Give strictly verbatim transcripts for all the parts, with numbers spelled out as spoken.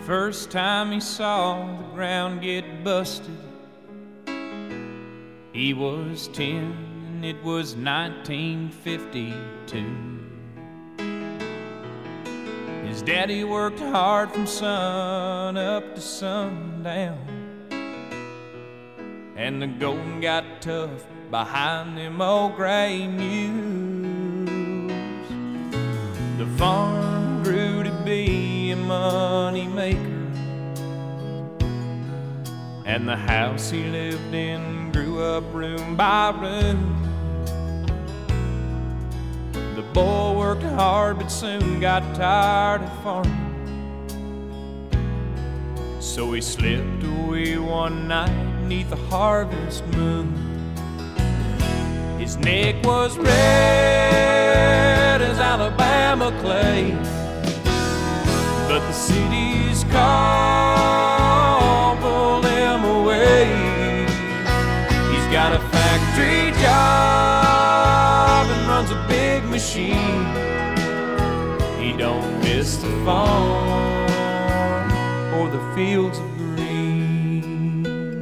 first time he saw the ground get busted, he was ten and it was nineteen fifty-two. His daddy worked hard from sun up to sundown, and the going got tough behind them old gray mules. The farm grew to be a money maker, and the house he lived in grew up room by room. The boy worked hard but soon got tired of farming, so he slipped away one night neath the harvest moon. His neck was red as Alabama clay, but the city's call pulled him away. He's got a factory job and runs a big machine. He don't miss the farm or the fields of green.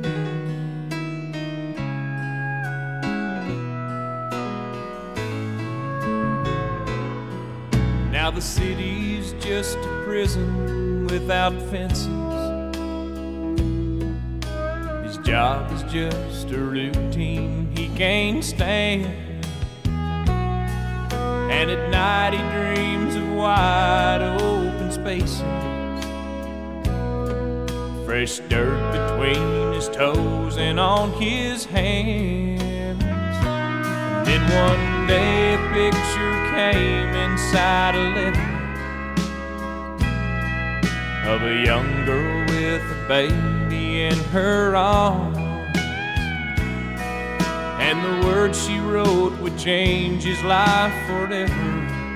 Now the city's just a prison without fences. His job is just a routine he can't stand, and at night he dreams of wide open spaces, fresh dirt between his toes and on his hands. And then one day a picture came inside a letter of a young girl with a baby in her arms, and the words she wrote would change his life forever.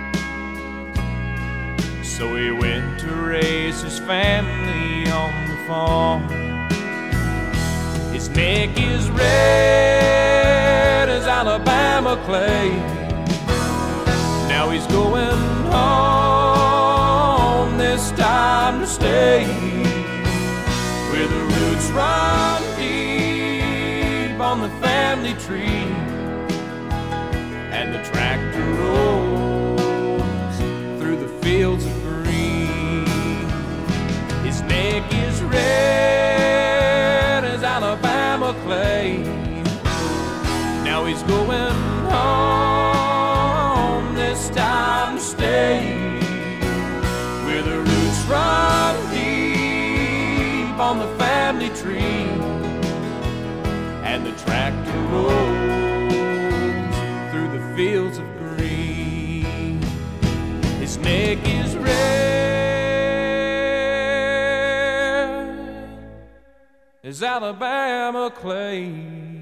So he went to raise his family on the farm. His neck is red as Alabama clay. Now he's going home, this time to stay, where the roots run deep on the family tree, and the tractor rolls through the fields of green. His neck is red as Alabama clay. Now he's going home, this time to stay, where the roots run deep on the family tree, and the tractor rolls through the fields of green. His neck is red as Alabama clay.